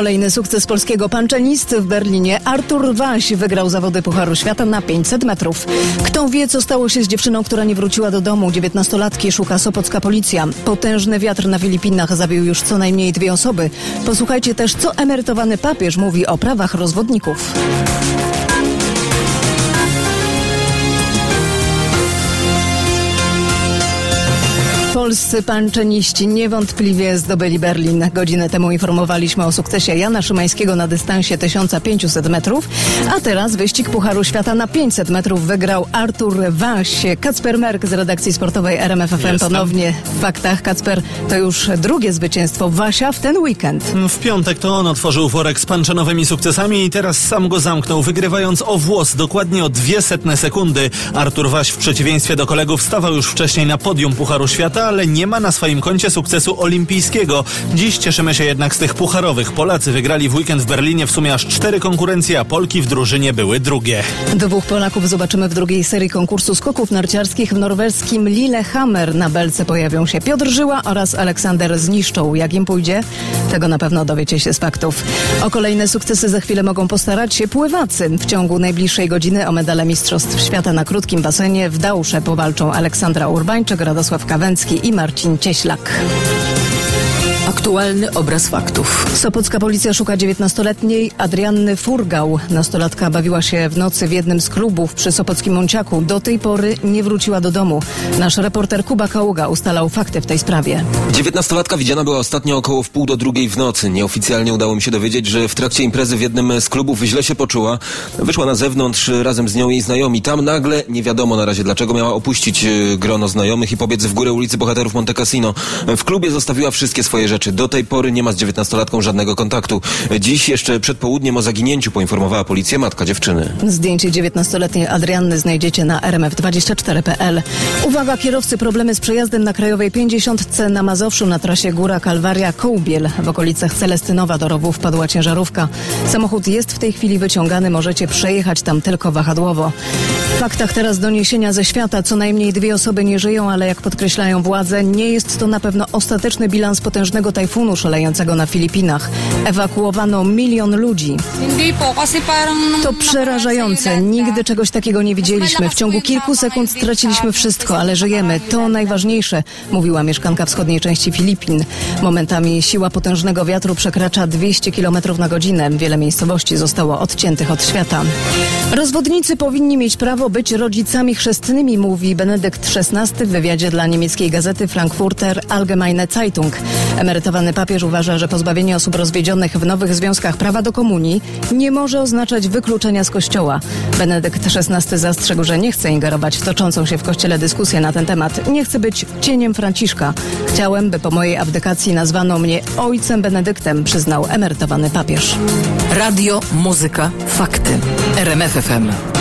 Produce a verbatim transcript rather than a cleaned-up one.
Kolejny sukces polskiego pancenisty w Berlinie. Artur Waś wygrał zawody Pucharu Świata na pięćset metrów. Kto wie, co stało się z dziewczyną, która nie wróciła do domu? dziewiętnastolatki szuka sopocka policja. Potężny wiatr na Filipinach zabił już co najmniej dwie osoby. Posłuchajcie też, co emerytowany papież mówi o prawach rozwodników. Polscy panczeniści niewątpliwie zdobyli Berlin. Godzinę temu informowaliśmy o sukcesie Jana Szymańskiego na dystansie tysiąc pięćset metrów, a teraz wyścig Pucharu Świata na pięćset metrów wygrał Artur Waś. Kacper Merk z redakcji sportowej R M F F M ponownie w faktach. Kacper, to już drugie zwycięstwo Wasia w ten weekend. W piątek to on otworzył worek z panczenowymi sukcesami i teraz sam go zamknął, wygrywając o włos, dokładnie o dwie setne sekundy. Artur Waś w przeciwieństwie do kolegów stawał już wcześniej na podium Pucharu Świata, ale nie ma na swoim koncie sukcesu olimpijskiego. Dziś cieszymy się jednak z tych pucharowych. Polacy wygrali w weekend w Berlinie w sumie aż cztery konkurencje, a Polki w drużynie były drugie. Dwóch Polaków zobaczymy w drugiej serii konkursu skoków narciarskich w norweskim Lillehammer. Na belce pojawią się Piotr Żyła oraz Aleksander Zniszczą. Jak im pójdzie? Tego na pewno dowiecie się z faktów. O kolejne sukcesy za chwilę mogą postarać się pływacy. W ciągu najbliższej godziny o medale Mistrzostw Świata na krótkim basenie w Dausze powalczą Aleksandra Urbańczyk, Radosław Kawęcki i Marcin Cieślak. Aktualny obraz faktów. Sopocka policja szuka dziewiętnastoletniej Adrianny Furgał. Nastolatka bawiła się w nocy w jednym z klubów przy Sopockim Monciaku. Do tej pory nie wróciła do domu. Nasz reporter Kuba Kaługa ustalał fakty w tej sprawie. Dziewiętnastolatka widziana była ostatnio około w pół do drugiej w nocy. Nieoficjalnie udało mi się dowiedzieć, że w trakcie imprezy w jednym z klubów źle się poczuła. Wyszła na zewnątrz razem z nią jej znajomi. Tam nagle, nie wiadomo na razie dlaczego, miała opuścić grono znajomych i pobiec w górę ulicy Bohaterów Monte Cassino. W klubie zostawiła wszystkie swoje rzeczy. Do tej pory nie ma z dziewiętnastolatką żadnego kontaktu. Dziś jeszcze przed południem o zaginięciu poinformowała policja matka dziewczyny. Zdjęcie dziewiętnastoletniej Adrianny znajdziecie na r m f dwadzieścia cztery kropka p l. Uwaga, kierowcy, problemy z przejazdem na Krajowej pięćdziesiątce na Mazowszu na trasie Góra Kalwaria Kołbiel. W okolicach Celestynowa do rowu wpadła ciężarówka. Samochód jest w tej chwili wyciągany, możecie przejechać tam tylko wahadłowo. W faktach teraz doniesienia ze świata. Co najmniej dwie osoby nie żyją, ale jak podkreślają władze, nie jest to na pewno ostateczny bilans potężnego tajfunu szalejącego na Filipinach. Ewakuowano milion ludzi. To przerażające. Nigdy czegoś takiego nie widzieliśmy. W ciągu kilku sekund straciliśmy wszystko, ale żyjemy. To najważniejsze, mówiła mieszkanka wschodniej części Filipin. Momentami siła potężnego wiatru przekracza dwieście kilometrów na godzinę. Wiele miejscowości zostało odciętych od świata. Rozwodnicy powinni mieć prawo być rodzicami chrzestnymi, mówi Benedykt szesnasty w wywiadzie dla niemieckiej gazety Frankfurter Allgemeine Zeitung. Emerytowany papież uważa, że pozbawienie osób rozwiedzionych w nowych związkach prawa do komunii nie może oznaczać wykluczenia z kościoła. Benedykt szesnasty zastrzegł, że nie chce ingerować w toczącą się w kościele dyskusję na ten temat. Nie chcę być cieniem Franciszka. Chciałem, by po mojej abdykacji nazwano mnie ojcem Benedyktem, przyznał emerytowany papież. Radio, muzyka, fakty. R M F F M.